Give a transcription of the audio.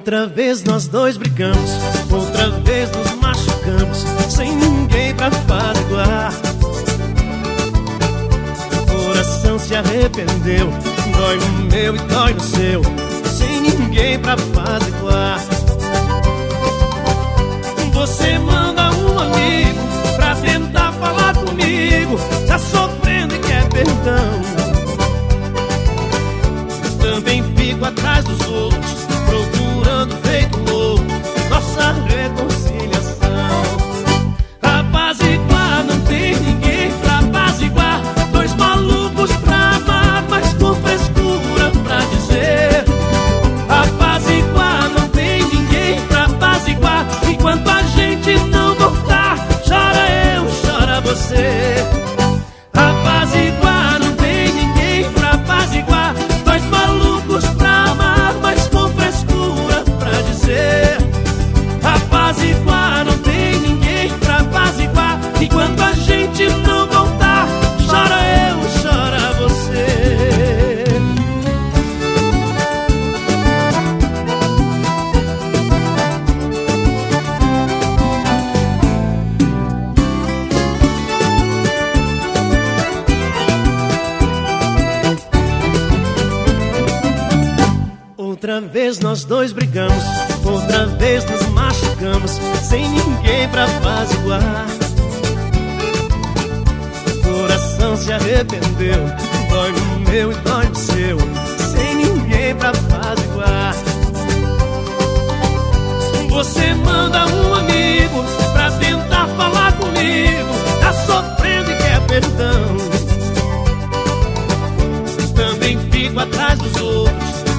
Outra vez nós dois brigamos, outra vez nos machucamos, sem ninguém pra apaziguar. O coração se arrependeu, dói no meu e dói no seu, sem ninguém pra apaziguar. Você manda um amigo pra tentar falar comigo, tá sofrendo e quer perdão. Também fico atrás dos outros, procurando feito louco nossa reconciliação. Apaziguar, não tem ninguém pra apaziguar. Dois malucos pra amar, mas com frescura pra dizer. Apaziguar, não tem ninguém pra apaziguar. Enquanto a gente não voltar, chora eu, chora você. Apaziguar, não tem ninguém pra apaziguar. Dois malucos pra amar, mas com frescura pra dizer. Apaziguar, não tem ninguém pra apaziguar. Enquanto a gente não voltar, chora eu, chora você. Outra vez nós dois brigamos, outra vez nos machucamos, sem ninguém pra apaziguar. O coração se arrependeu, dói no meu e dói no seu, sem ninguém pra apaziguar. Você manda um amigo pra tentar falar comigo, tá sofrendo e quer perdão. Também fico atrás dos outros,